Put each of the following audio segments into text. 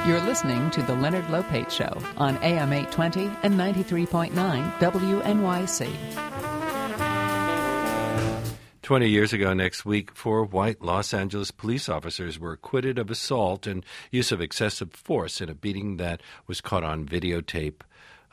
You're listening to The Leonard Lopate Show on AM 820 and 93.9 WNYC. 20 years ago next week, 4 white Los Angeles police officers were acquitted of assault and use of excessive force in a beating that was caught on videotape.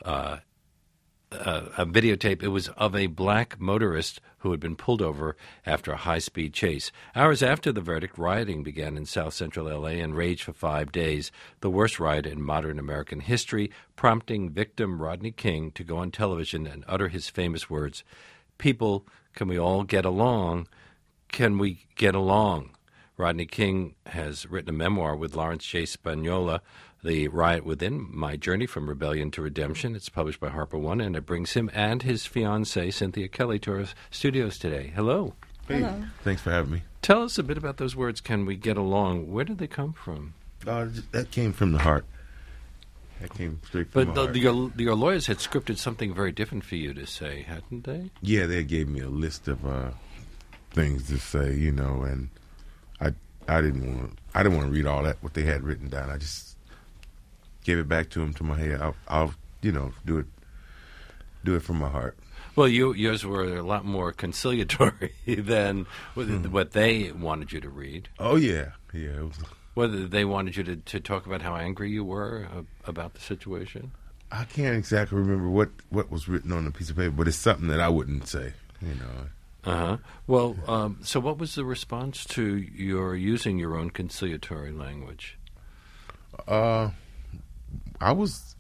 It was of a black motorist who had been pulled over after a high-speed chase. Hours after the verdict, rioting began in South Central L.A. and raged for 5 days, the worst riot in modern American history, prompting victim Rodney King to go on television and utter his famous words, "People, can we all get along? Can we get along?" Rodney King has written a memoir with Lawrence J. Spagnola, The Riot Within, My Journey from Rebellion to Redemption. It's published by Harper One, and it brings him and his fiancée, Cynthia Kelly, to our studios today. Hello. Hey, Hello. Thanks for having me. Tell us a bit about those words, "Can we get along?" Where did they come from? That came from the heart. That came straight from the heart. Your lawyers had scripted something very different for you to say, hadn't they? Yeah, they gave me a list of things to say, and I didn't want to read all that what they had written down. I just gave it back to them to my head. I'll do it from my heart. Well, yours were a lot more conciliatory than what they wanted you to read. Oh yeah. It was. Whether they wanted you to talk about how angry you were about the situation. I can't exactly remember what was written on the piece of paper, but it's something that I wouldn't say. Well, so what was the response to your using your own conciliatory language? I was,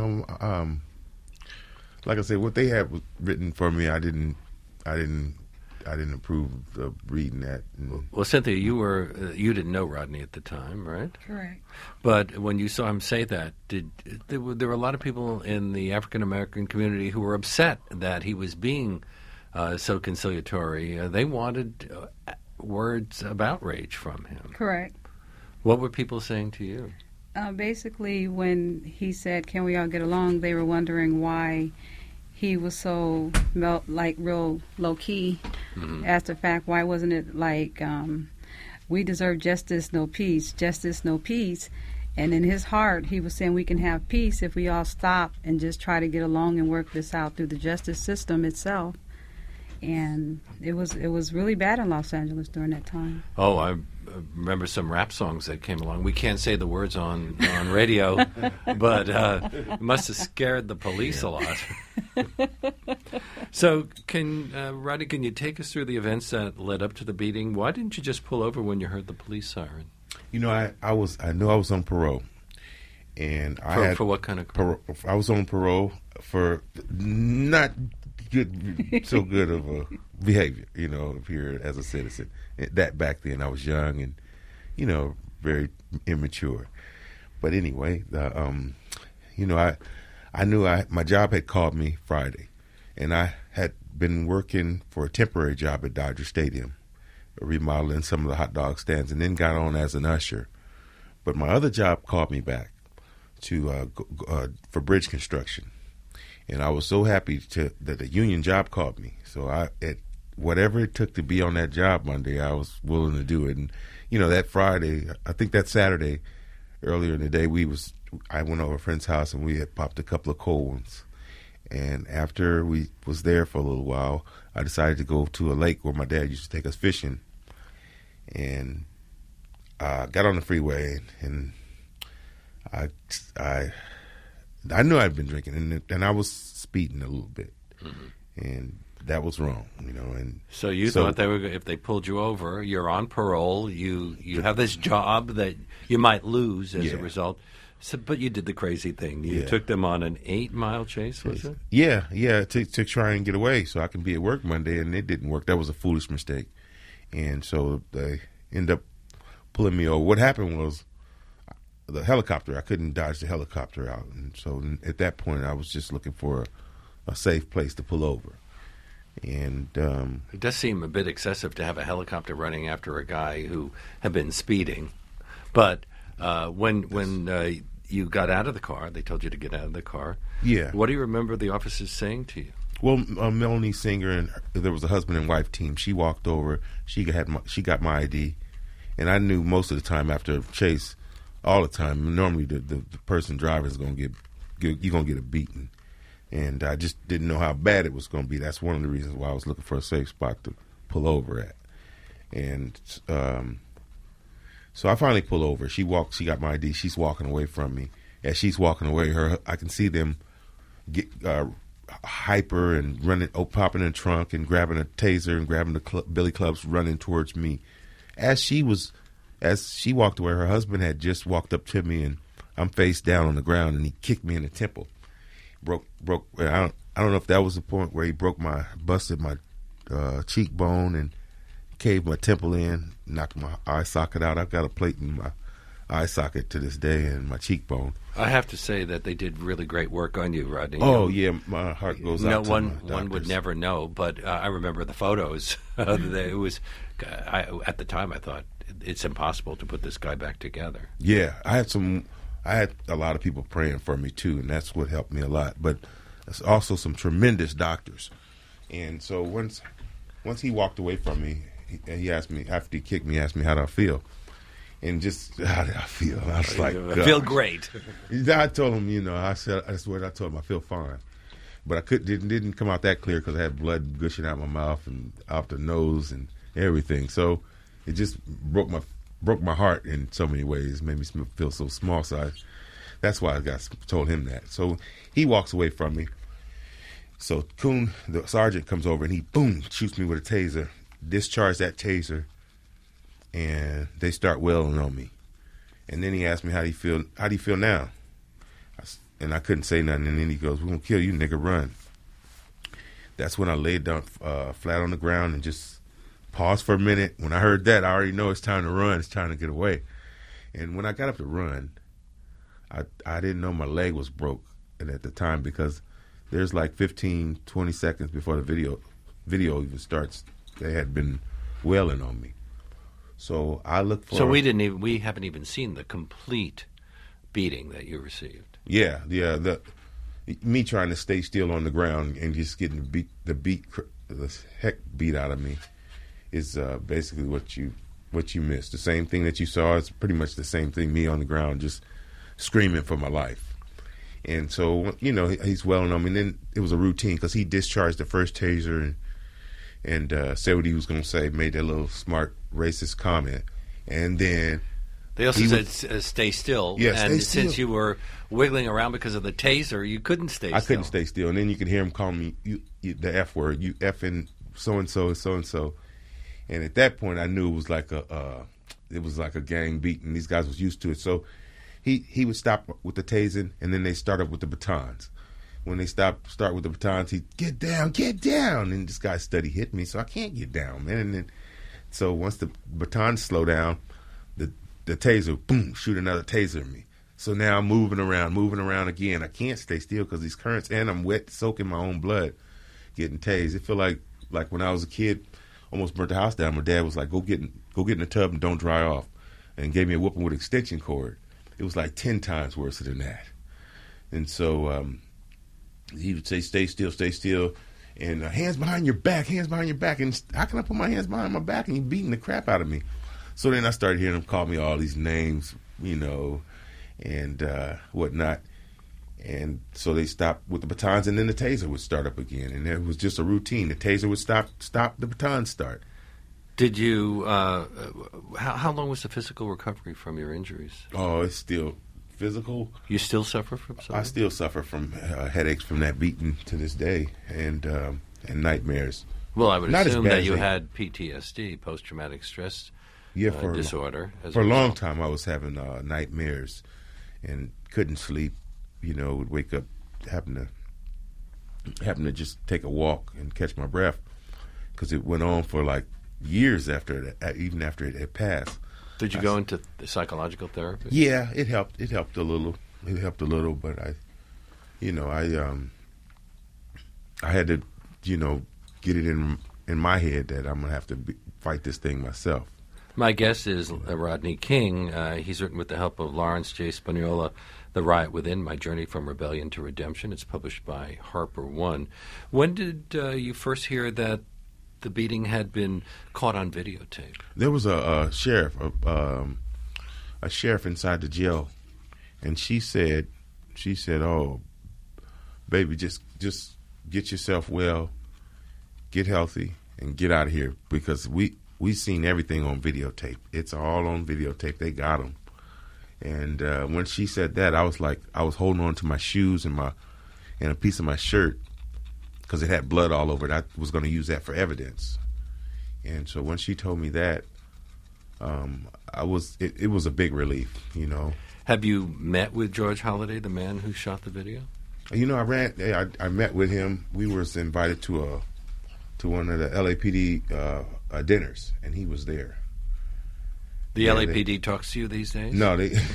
like I said, what they had was written for me. I didn't approve of reading that. Well, Cynthia, you didn't know Rodney at the time, right? Correct. But when you saw him say that, there were a lot of people in the African American community who were upset that he was being so conciliatory. They wanted words of outrage from him. Correct. What were people saying to you? Basically, when he said, "Can we all get along?" they were wondering why he was so real low-key. As the fact, why wasn't it like, we deserve justice, no peace, justice, no peace? And in his heart, he was saying we can have peace if we all stop and just try to get along and work this out through the justice system itself. And it was really bad in Los Angeles during that time. Oh, I remember some rap songs that came along. We can't say the words on radio, but it must have scared the police a lot. So, Rodney, can you take us through the events that led up to the beating? Why didn't you just pull over when you heard the police siren? I knew I was on parole, and for what kind of parole? I was on parole for not so good of a behavior, here as a citizen. That back then I was young and, very immature. But anyway, I knew my job had called me Friday, and I had been working for a temporary job at Dodger Stadium, remodeling some of the hot dog stands, and then got on as an usher. But my other job called me back for bridge construction. And I was so happy that the union job called me. So whatever it took to be on that job Monday, I was willing to do it. And that Friday, I think that Saturday, earlier in the day, I went over a friend's house and we had popped a couple of cold ones. And after we was there for a little while, I decided to go to a lake where my dad used to take us fishing. And got on the freeway, and I knew I'd been drinking, and I was speeding a little bit, and that was wrong, And so you thought if they pulled you over, you're on parole, you have this job that you might lose as a result. So, but you did the crazy thing. You took them on an 8-mile chase, was it? Yeah, to try and get away so I can be at work Monday, and it didn't work. That was a foolish mistake, and so they ended up pulling me over. What happened was, the helicopter, I couldn't dodge the helicopter out. And so at that point, I was just looking for a safe place to pull over. And it does seem a bit excessive to have a helicopter running after a guy who had been speeding. But when you got out of the car, they told you to get out of the car. Yeah. What do you remember the officers saying to you? Well, Melanie Singer, and there was a husband and wife team. She walked over. She got my ID. And I knew most of the time after Chase, all the time. Normally, the person driving is going to you're going to get a beating. And I just didn't know how bad it was going to be. That's one of the reasons why I was looking for a safe spot to pull over at. And so I finally pull over. She got my ID. She's walking away from me. As she's walking away, I can see them get hyper and running, popping in the trunk and grabbing a taser and grabbing the billy clubs, running towards me. As she walked away, her husband had just walked up to me, and I'm face down on the ground, and he kicked me in the temple. Broke. I don't know if that was the point where he busted my cheekbone and caved my temple in, knocked my eye socket out. I've got a plate in my eye socket to this day and my cheekbone. I have to say that they did really great work on you, Rodney. Oh, yeah, my heart goes out to one my doctors. One would never know, but I remember the photos. It was, at the time, I thought, it's impossible to put this guy back together. Yeah, I had a lot of people praying for me, too, and that's what helped me a lot. But there's also some tremendous doctors. And so once he walked away from me, he asked me, after he kicked me, he asked me how did I feel. And just, how did I feel? I was like, I feel great. I told him, I told him I feel fine. But didn't come out that clear because I had blood gushing out my mouth and out the nose and everything. So it just broke my heart in so many ways, made me feel so small. So that's why I told him that. So he walks away from me. So Coon, the sergeant, comes over and he, boom, shoots me with a taser, discharged that taser, and they start wailing on me. And then he asked me, how do you feel now? And I couldn't say nothing. And then he goes, we're going to kill you, nigga, run. That's when I laid down flat on the ground and just paused for a minute. When I heard that, I already know it's time to run. It's time to get away. And when I got up to run, I didn't know my leg was broke at the time because there's like 15, 20 seconds before the video even starts. They had been wailing on me. So I looked for... So we haven't even seen the complete beating that you received. Yeah. Me trying to stay still on the ground and just getting the heck beat out of me is basically what you missed. The same thing that you saw is pretty much the same thing. Me on the ground, just screaming for my life. And so he's wailing on me. And then it was a routine because he discharged the first taser and said what he was going to say, made that little smart racist comment, and then they also said stay still. Yes, and stay still. Since you were wiggling around because of the taser, you couldn't stay still. I couldn't stay still, and then you could hear him call me the F word, you effing so and so, and at that point I knew it was like a gang beating. These guys was used to it, so he would stop with the tasing, and then they started with the batons. When they start with the batons, he'd get down, and this guy steady hit me, so I can't get down, man. And then, so once the batons slow down, the taser, boom, shoot another taser at me. So now I'm moving around again. I can't stay still because these currents, and I'm wet, soaking my own blood, getting tased. It feel like when I was a kid, almost burnt the house down. My dad was like, go get in the tub and don't dry off, and gave me a whooping with an extension cord. It was like 10 times worse than that. And so he would say, stay still, and hands behind your back. And how can I put my hands behind my back and he's beating the crap out of me? So then I started hearing him call me all these names, and whatnot. And so they stopped with the batons, and then the taser would start up again. And it was just a routine. The taser would stop, the batons start. Did you, how long was the physical recovery from your injuries? Oh, it's still physical. You still suffer from something? I still suffer from headaches from that beating to this day, and nightmares. Well, I would assume that you had PTSD, post-traumatic stress disorder. For a long time, I was having nightmares and couldn't sleep. Would wake up having to just take a walk and catch my breath because it went on for like years even after it had passed. Did you go into the psychological therapy? Yeah, it helped. It helped a little. But I had to, get it in my head that I'm gonna have to fight this thing myself. My guest is Rodney King. He's written with the help of Lawrence J. Spagnola, The Riot Within, My Journey from Rebellion to Redemption. It's published by Harper One. When did you first hear that the beating had been caught on videotape? There was a sheriff, a sheriff inside the jail, and she said, "Oh, baby, just get yourself well, get healthy, and get out of here because we seen everything on videotape. It's all on videotape. They got them." And when she said that, I was holding on to my shoes and a piece of my shirt because it had blood all over it. I was going to use that for evidence. And so when she told me that, it was a big relief, you know. Have you met with George Holliday, the man who shot the video? You know, I met with him. We were invited to one of the LAPD dinners, and he was there. The LAPD talks to you these days? No,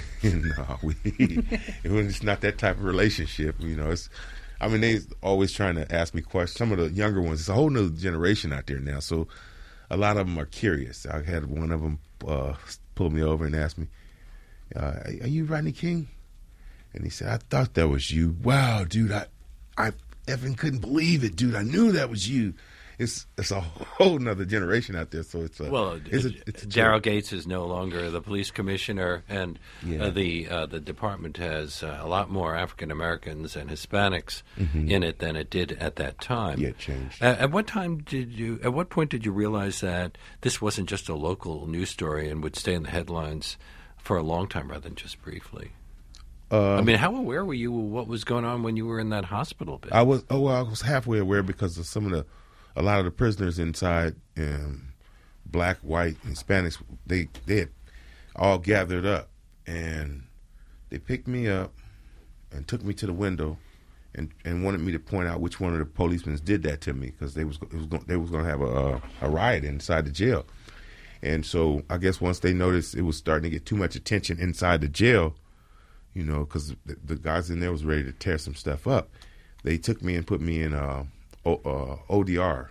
it's not that type of relationship. You know, they always trying to ask me questions. Some of the younger ones, it's a whole new generation out there now, so a lot of them are curious. I had one of them pull me over and ask me, "Are you Rodney King?" And he said, "I thought that was you." Wow, dude, I effing couldn't believe it, dude. I knew that was you. It's a whole nother generation out there, so it's Daryl Gates is no longer the police commissioner, and the department has a lot more African Americans and Hispanics in it than it did at that time. Yeah, it changed. At what point did you realize that this wasn't just a local news story and would stay in the headlines for a long time rather than just briefly? I mean, how aware were you of what was going on when you were in that hospital bed? I was halfway aware because of a lot of the prisoners inside, black, white, Hispanics, they had all gathered up, and they picked me up and took me to the window and wanted me to point out which one of the policemen did that to me because they was going to have a riot inside the jail. And so I guess once they noticed it was starting to get too much attention inside the jail, you know, because the guys in there was ready to tear some stuff up, they took me and put me in ODR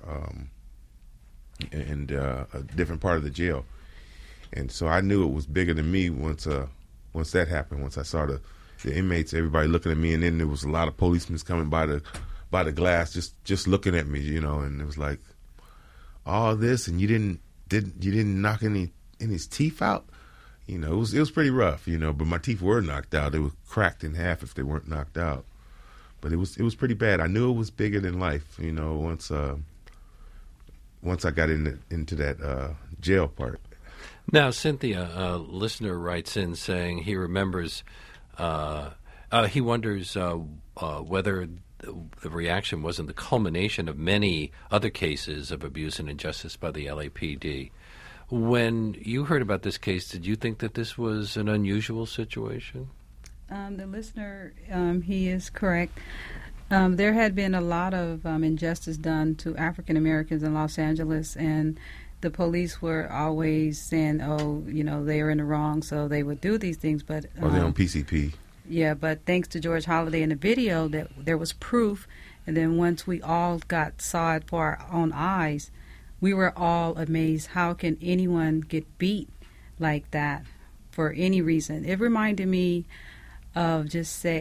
and a different part of the jail. And so I knew it was bigger than me once that happened. Once I saw the inmates, everybody looking at me, and then there was a lot of policemen coming by the glass, just looking at me, you know. And it was like, all this, and you didn't knock any his teeth out, you know. It was pretty rough, you know. But my teeth were knocked out; they were cracked in half if they weren't knocked out. But it was pretty bad. I knew it was bigger than life, you know. Once I got into that jail part. Now, Cynthia, a listener writes in saying he remembers, he wonders whether the reaction wasn't the culmination of many other cases of abuse and injustice by the LAPD. When you heard about this case, did you think that this was an unusual situation? The listener, he is correct. There had been a lot of injustice done to African Americans in Los Angeles, and the police were always saying, "Oh, you know, they were in the wrong, so they would do these things." But or they're on PCP. Yeah, but thanks to George Holliday in the video, that there was proof, and then once we all saw it for our own eyes, we were all amazed. How can anyone get beat like that for any reason? It reminded me of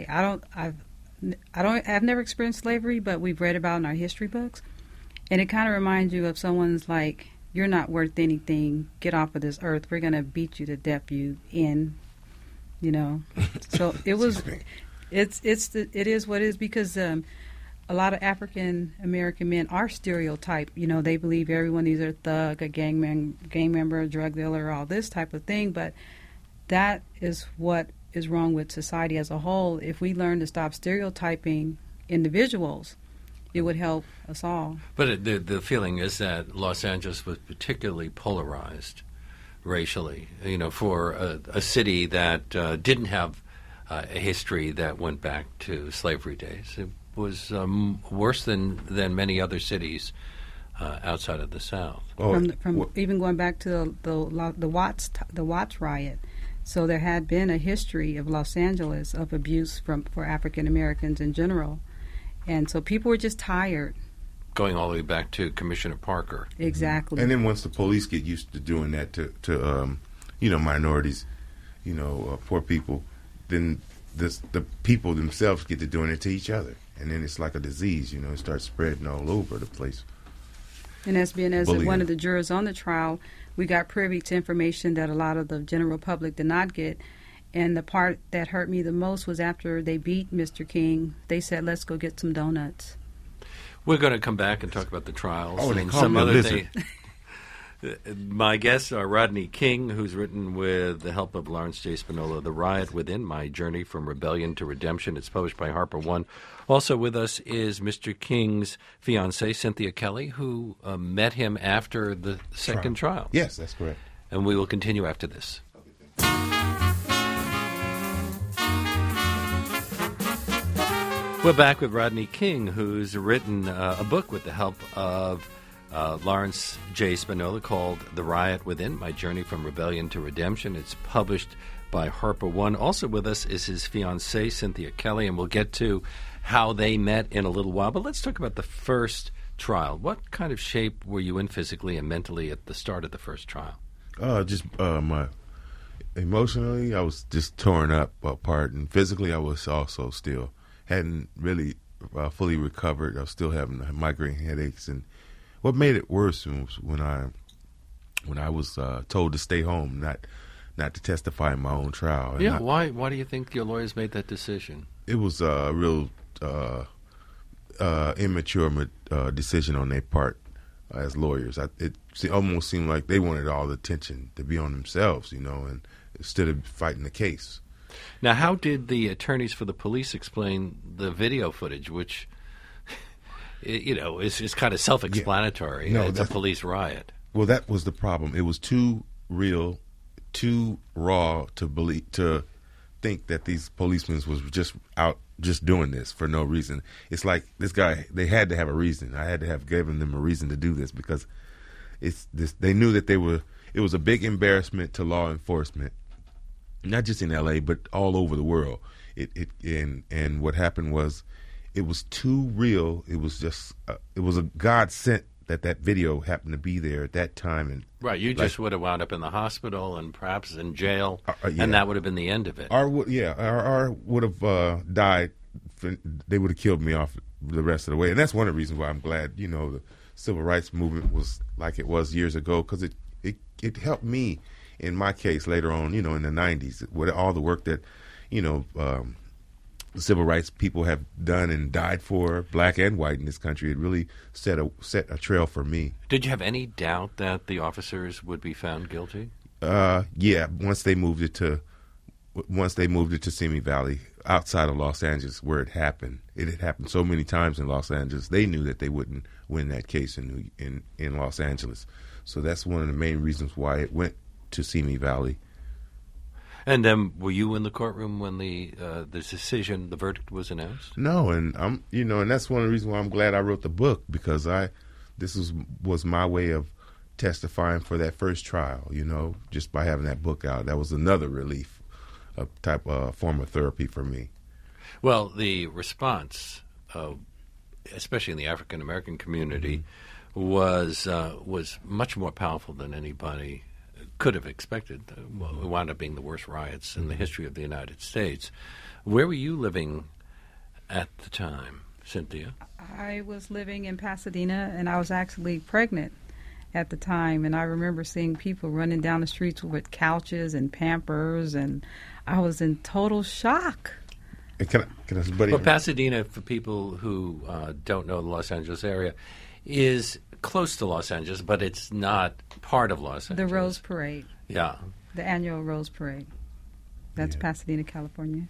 I've never experienced slavery, but we've read about it in our history books, and it kind of reminds you of someone's like, "You're not worth anything. Get off of this earth. We're gonna beat you to death, you know." So it was. It is what it is because a lot of African American men are stereotyped. You know, they believe everyone is a thug, a gang member, a drug dealer, all this type of thing. But that is what is wrong with society as a whole. If we learn to stop stereotyping individuals, it would help us all. But the feeling is that Los Angeles was particularly polarized racially, you know, for a city that didn't have a history that went back to slavery days. It was worse than many other cities outside of the South. From even going back to the Watts riot. So there had been a history of Los Angeles of abuse for African Americans in general. And so people were just tired. Going all the way back to Commissioner Parker. Exactly. And then once the police get used to doing that to minorities, poor people, then the people themselves get to doing it to each other. And then it's like a disease, it starts spreading all over the place. And as being as bullying. one of the jurors on the trial, we got privy to information that a lot of the general public did not get. And the part that hurt me the most was after they beat Mr. King, they said, let's go get some donuts. We're going to come back and talk about the trials they and call some me a other lizard. things. My guests are Rodney King, who's written with the help of Lawrence J. Spinola, The Riot Within, My Journey from Rebellion to Redemption. It's published by Harper One. Also with us is Mr. King's fiancée, Cynthia Kelly, who met him after the second trial. Yes, that's correct. And we will continue after this. We're back with Rodney King, who's written a book with the help of Lawrence J. Spinola called The Riot Within, My Journey from Rebellion to Redemption. It's published by Harper One. Also with us is his fiancée, Cynthia Kelly, and we'll get to how they met in a little while. But let's talk about the first trial. What kind of shape were you in physically and mentally at the start of the first trial? Just my emotionally, I was just torn up apart, and physically, I was also still hadn't really fully recovered. I was still having migraine headaches, and what made it worse was when I was told to stay home, not to testify in my own trial. And Why do you think your lawyers made that decision? It was a real immature decision on their part as lawyers. It almost seemed like they wanted all the attention to be on themselves, and instead of fighting the case. Now, how did the attorneys for the police explain the video footage, which, is kind of self-explanatory? No, it's a police riot. Well, that was the problem. It was too real, too raw to think that these policemen was just out just doing this for no reason. It's like this guy, they had to have a reason. I had to have given them a reason to do this because they knew that it was a big embarrassment to law enforcement, not just in L.A., but all over the world. And what happened was it was too real. It was just it was a God sent that video happened to be there at that time. And right, you just would have wound up in the hospital and perhaps in jail, yeah. and that would have been the end of it. Or would have died. They would have killed me off the rest of the way. And that's one of the reasons why I'm glad, the civil rights movement was like it was years ago, because it helped me in my case later on, in the 90s, with all the work that, the civil rights people have done and died for, black and white in this country. It really set a trail for me. Did you have any doubt that the officers would be found guilty? Yeah, once they moved it to Simi Valley, outside of Los Angeles, where it had happened so many times in Los Angeles. They knew that they wouldn't win that case in Los Angeles. So that's one of the main reasons why it went to Simi Valley. And then, were you in the courtroom when the decision, the verdict was announced? No, and and that's one of the reasons why I'm glad I wrote the book, because this was my way of testifying for that first trial. Just by having that book out, that was another relief, a type of form of therapy for me. Well, the response, especially in the African American community, was much more powerful than anybody could have expected. It wound up being the worst riots in the history of the United States. Where were you living at the time, Cynthia? I was living in Pasadena, and I was actually pregnant at the time, and I remember seeing people running down the streets with couches and Pampers, and I was in total shock. Can I buddy? Well, Pasadena, for people who don't know the Los Angeles area, is close to Los Angeles, but it's not part of Los Angeles. The Rose Parade. Yeah. The annual Rose Parade. That's Yeah. Pasadena, California.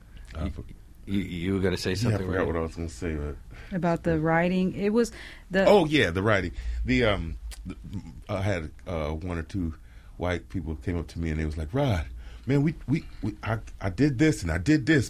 You were going to say something, I forgot right? what I was going to say. But About the writing. It was the... Oh, yeah, the writing. I had one or two white people came up to me and they was like, Rod, man, I did this and I did this,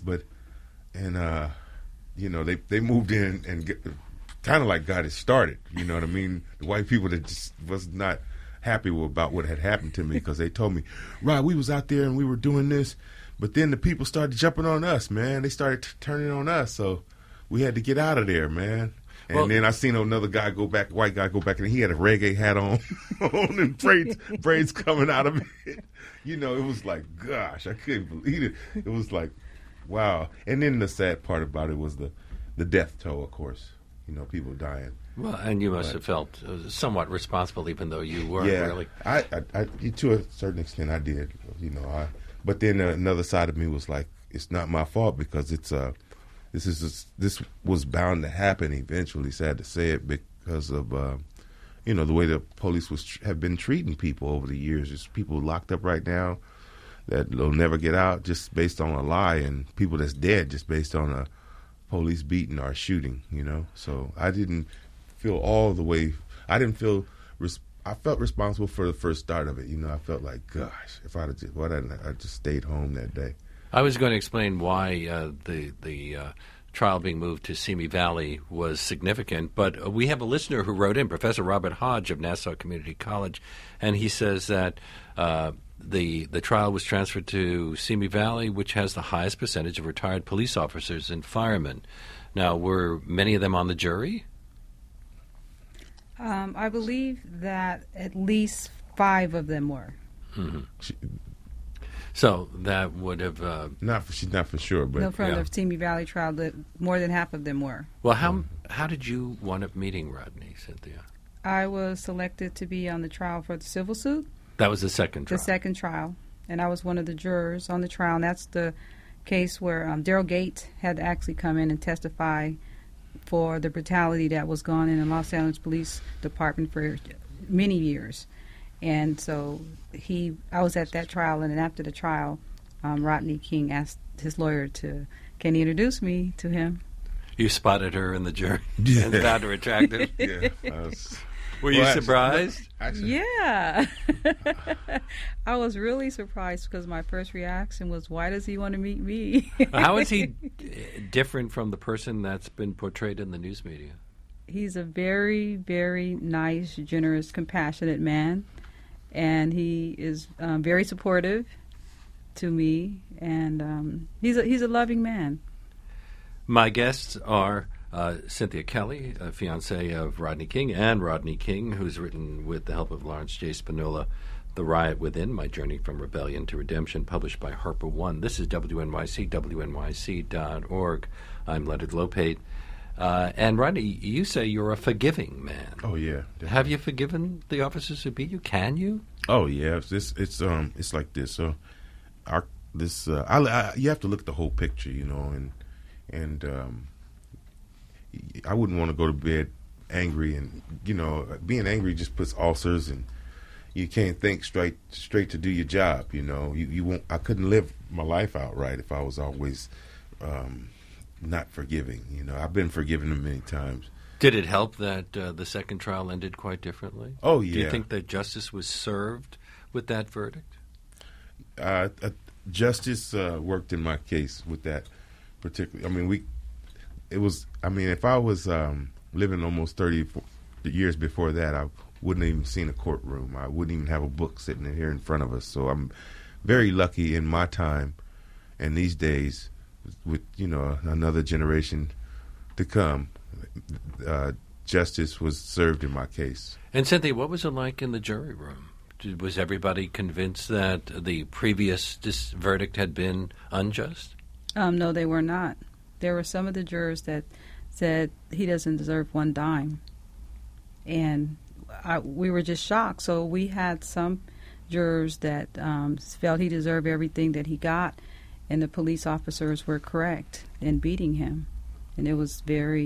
they moved in and kind of like got it started. You know what I mean? The white people that just was not happy about what had happened to me, because they told me, Rod, we was out there and we were doing this, but then the people started jumping on us, man. They started turning on us, so we had to get out of there, man. And then I seen another guy white guy go back, and he had a reggae hat on, and braids coming out of it. It was like, gosh, I couldn't believe it. It was like, wow. And then the sad part about it was the death toll, of course. People dying. Well, and you must have felt somewhat responsible, even though you weren't really. I, to a certain extent, I did. You know, but then another side of me was like, it's not my fault because this was bound to happen eventually. Sad to say it, because of you know, the way the police have been treating people over the years. There's people locked up right now that will never get out just based on a lie, and people that's dead just based on a police beating or shooting. You know, so I didn't feel all the way. I didn't feel. I felt responsible for the first start of it. You know, I felt like, gosh, if I'd just, I just stayed home that day. I was going to explain why the trial being moved to Simi Valley was significant, but we have a listener who wrote in, Professor Robert Hodge of Nassau Community College, and he says that the trial was transferred to Simi Valley, which has the highest percentage of retired police officers and firemen. Now, were many of them on the jury? I believe that at least 5 of them were. Mm-hmm. So that would have she's not for sure, but no, from the Simi Valley trial, more than half of them were. Well, how did you wind up meeting Rodney, Cynthia? I was selected to be on the trial for the civil suit. That was the second trial. The second trial, and I was one of the jurors on the trial. And that's the case where Daryl Gates had to actually come in and testify for the brutality that was going on in the Los Angeles Police Department for many years. And so I was at that trial, and then after the trial, Rodney King asked his lawyer can he introduce me to him? You spotted her in the jury and found her attractive. Yeah. Were you surprised? Actually, yeah. I was really surprised because my first reaction was, why does he want to meet me? How is he different from the person that's been portrayed in the news media? He's a very, very nice, generous, compassionate man. And he is very supportive to me, and he's a loving man. My guests are Cynthia Kelly, a fiancée of Rodney King, and Rodney King, who's written with the help of Lawrence J. Spinola, The Riot Within, My Journey from Rebellion to Redemption, published by Harper One. This is WNYC, WNYC.org. I'm Leonard Lopate. And Rodney, you say you're a forgiving man. Oh yeah. Definitely. Have you forgiven the officers who beat you? Can you? Oh yeah. It's like this. So, you have to look at the whole picture, you know, and I wouldn't want to go to bed angry, and you know, being angry just puts ulcers, and you can't think straight to do your job. You know, you won't. I couldn't live my life out right if I was always. Not forgiving. You know, I've been forgiven him many times. Did it help that the second trial ended quite differently? Oh, yeah. Do you think that justice was served with that verdict? Justice worked in my case with that particularly. I mean, if I was living almost 30 years before that, I wouldn't have even seen a courtroom. I wouldn't even have a book sitting here in front of us. So I'm very lucky in my time and these days with, you know, another generation to come, justice was served in my case. And Cynthia, what was it like in the jury room? Was everybody convinced that the previous verdict had been unjust? No, they were not. There were some of the jurors that said he doesn't deserve one dime. And we were just shocked. So we had some jurors that felt he deserved everything that he got, and the police officers were correct in beating him. And it was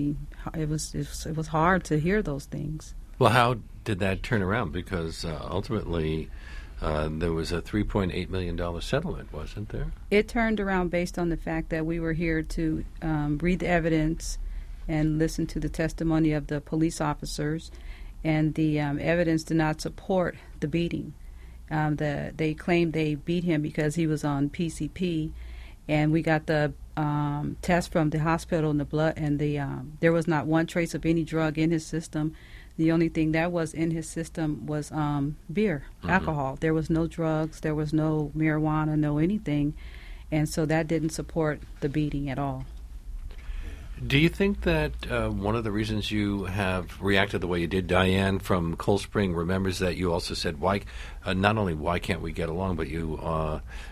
hard to hear those things. Well, how did that turn around? Because ultimately there was a $3.8 million settlement, wasn't there? It turned around based on the fact that we were here to read the evidence and listen to the testimony of the police officers, and the evidence did not support the beating. They claimed they beat him because he was on PCP, and we got the test from the hospital and the blood, and there was not one trace of any drug in his system. The only thing that was in his system was beer, alcohol. There was no drugs, there was no marijuana, no anything, and so that didn't support the beating at all. Do you think that one of the reasons you have reacted the way you did, Diane from Cold Spring remembers that you also said, "Why? Not only why can't we get along, but you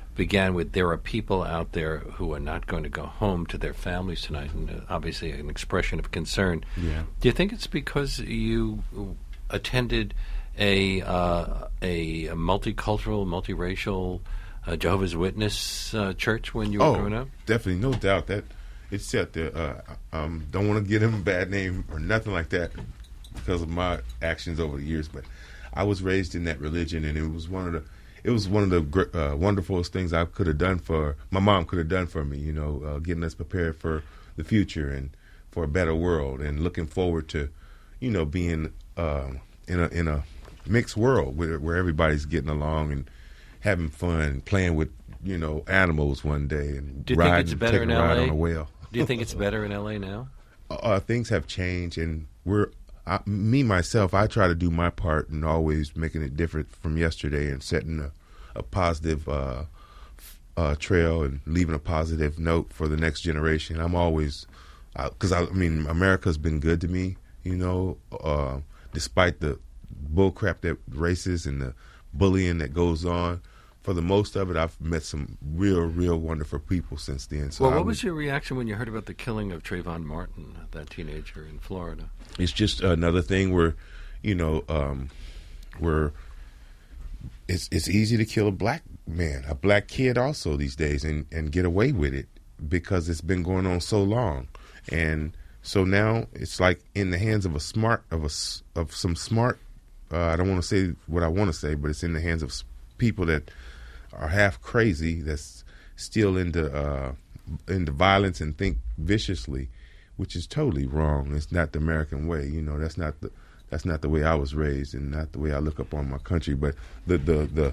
began with, there are people out there who are not going to go home to their families tonight, and obviously an expression of concern. Yeah. Do you think it's because you attended a multicultural, multiracial Jehovah's Witness church when you were growing up? Definitely, no doubt that it's set there. Don't want to give him a bad name or nothing like that because of my actions over the years, but I was raised in that religion, and it was one of the wonderful things I could have done for my mom could have done for me. You know, getting us prepared for the future and for a better world, and looking forward to, you know, being in a mixed world where everybody's getting along and having fun, playing with, you know, animals one day, and do you think it's better in ride LA? on a whale. Do you think it's better in LA now? Things have changed, and myself, I try to do my part and always making it different from yesterday and setting a positive trail and leaving a positive note for the next generation. I'm always, because I mean, America's been good to me, you know, despite the bullcrap that races and the bullying that goes on. For the most of it, I've met some real wonderful people since then. So well, what was your reaction when you heard about the killing of Trayvon Martin, that teenager in Florida? It's just another thing where, you know, where it's easy to kill a black man, a black kid also these days, and get away with it because it's been going on so long. And so now it's like in the hands of some smart. I don't want to say what I want to say, but it's in the hands of people that are half crazy, that's still into violence and think viciously, which is totally wrong. It's not the American way, you know. That's not the way I was raised, and not the way I look upon my country. But the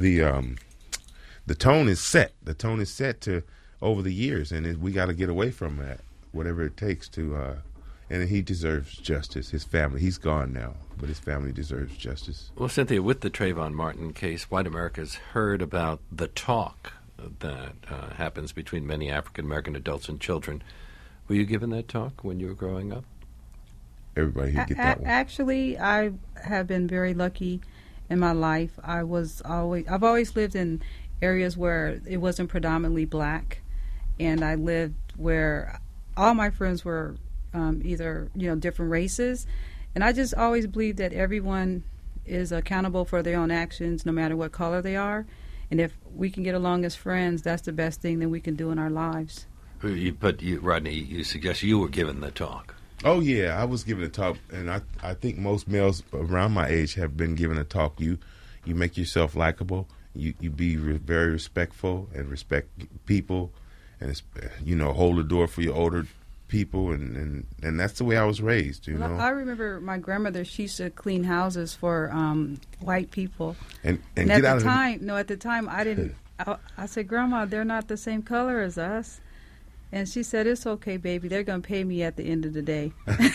tone is set. The tone is set to over the years, and we got to get away from that, whatever it takes to. And he deserves justice. His family, he's gone now, but his family deserves justice. Well, Cynthia, with the Trayvon Martin case, white America's heard about the talk that happens between many African-American adults and children. Were you given that talk when you were growing up? Everybody here get that one. Actually, I have been very lucky in my life. I've always lived in areas where it wasn't predominantly black, and I lived where all my friends were either, you know, different races. And I just always believe that everyone is accountable for their own actions, no matter what color they are. And if we can get along as friends, that's the best thing that we can do in our lives. But Rodney, you suggest you were given the talk. Oh, yeah, I was given a talk. And I think most males around my age have been given a talk. You make yourself likable. You be very respectful and respect people. And, you know, hold the door for your older people, and that's the way I was raised, you know. I remember my grandmother, she used to clean houses for white people. And at get the out time, at the time I didn't. I said, Grandma, they're not the same color as us. And she said, it's okay, baby. They're going to pay me at the end of the day.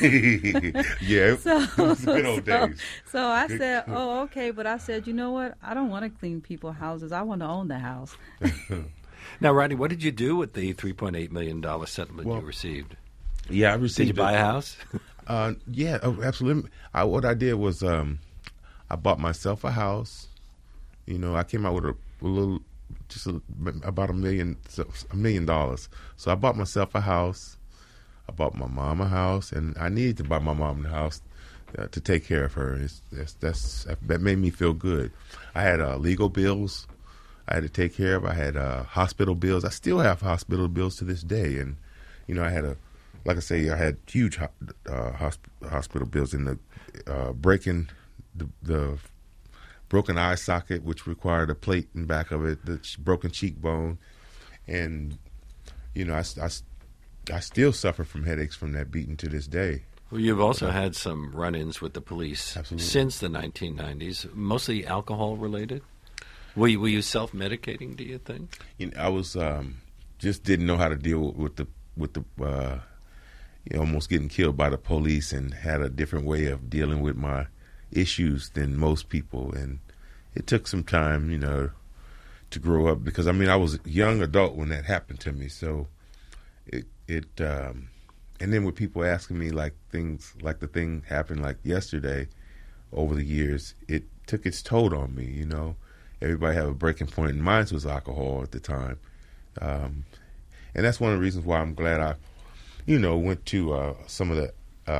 Yeah, it was good old days. So I said, oh, okay. But I said, you know what? I don't want to clean people's houses. I want to own the house. Now, Rodney, what did you do with the $3.8 million settlement you received? Yeah, I received. Did you buy a house? Yeah, absolutely. What I did was I bought myself a house. You know, I came out with about $1 million. So I bought myself a house. I bought my mom a house, and I needed to buy my mom a house to take care of her. That made me feel good. I had legal bills I had to take care of. I had hospital bills. I still have hospital bills to this day, and you know, I had I had huge hospital bills in the breaking the broken eye socket, which required a plate in back of it, the broken cheekbone, and you know, I still suffer from headaches from that beating to this day. Well, you've also had some run-ins with the police Absolutely. Since the 1990s, mostly alcohol-related. Were you self-medicating, do you think? You know, I was just didn't know how to deal with the almost getting killed by the police, and had a different way of dealing with my issues than most people. And it took some time, you know, to grow up, because I mean, I was a young adult when that happened to me. So and then with people asking me like things like the thing happened like yesterday, over the years, it took its toll on me, you know. everybody have a breaking point, and mine was alcohol at the time. And that's one of the reasons why I'm glad I, went to some of the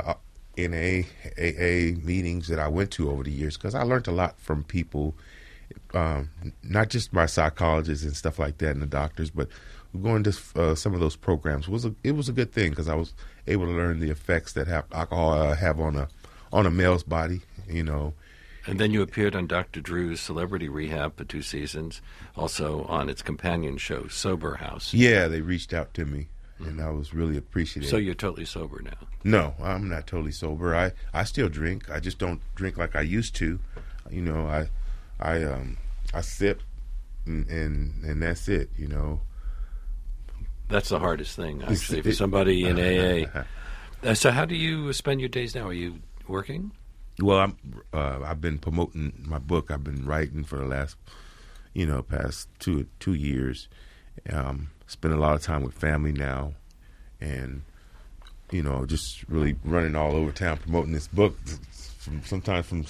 NAAA meetings that I went to over the years, because I learned a lot from people, not just my psychologists and stuff like that and the doctors, but going to some of those programs was a good thing, because I was able to learn the effects that alcohol have on a male's body, And then you appeared on Dr. Drew's Celebrity Rehab for 2 seasons, also on its companion show, Sober House. Yeah, they reached out to me, and I was really appreciative. So you're totally sober now? No, I'm not totally sober. I still drink. I just don't drink like I used to. I sip, and that's it. That's the hardest thing, actually, for somebody in AA. So how do you spend your days now? Are you working? Well, I've been promoting my book. I've been writing for the last, past two years. Spend a lot of time with family now, and just really running all over town promoting this book. Sometimes from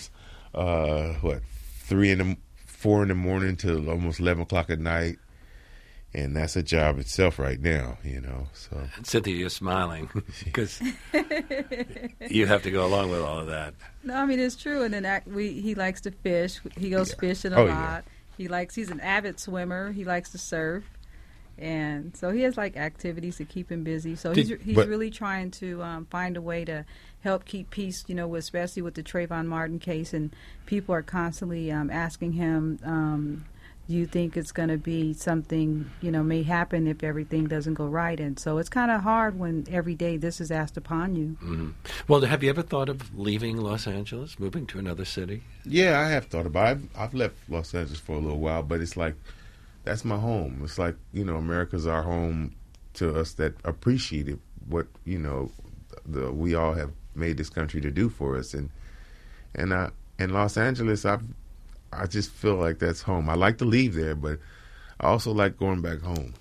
4 in the morning till almost 11 o'clock at night. And that's a job itself right now, So. And Cynthia, you're smiling because you have to go along with all of that. No, I mean, it's true. And then he likes to fish. He goes fishing a lot. Yeah. He's an avid swimmer. He likes to surf. And so he has activities to keep him busy. So he's really trying to find a way to help keep peace, especially with the Trayvon Martin case. And people are constantly asking him, do you think it's going to be something, may happen if everything doesn't go right? And so it's kind of hard when every day this is asked upon you. Mm-hmm. Well, have you ever thought of leaving Los Angeles, moving to another city? Yeah, I have thought about it. I've left Los Angeles for a little while, but it's like, that's my home. It's like, America's our home to us that appreciated what, we all have made this country to do for us. And in Los Angeles, I just feel like that's home. I like to leave there, but I also like going back home,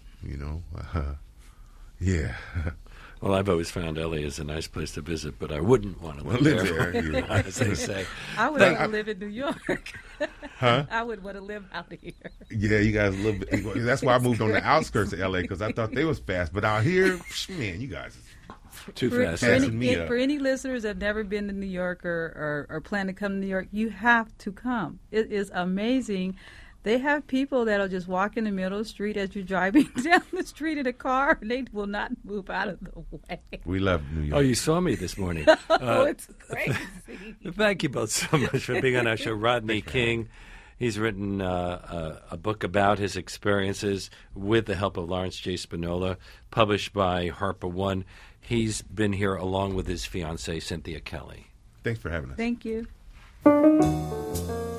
Yeah. Well, I've always found LA is a nice place to visit, but I wouldn't want to live there, as they say. I would want to live in New York. Huh? I would want to live out here. Yeah, you guys live. That's why I moved on the outskirts of LA, because I thought they was fast. But out here, man, you guys too fast. For any listeners that have never been to New York or plan to come to New York, you have to come. It is amazing. They have people that'll just walk in the middle of the street as you're driving down the street in a car, and they will not move out of the way. We love New York. Oh, you saw me this morning. It's crazy. Thank you both so much for being on our show. Rodney King, he's written a book about his experiences with the help of Lawrence J. Spinola, published by Harper One. He's been here along with his fiancée, Cynthia Kelly. Thanks for having us. Thank you.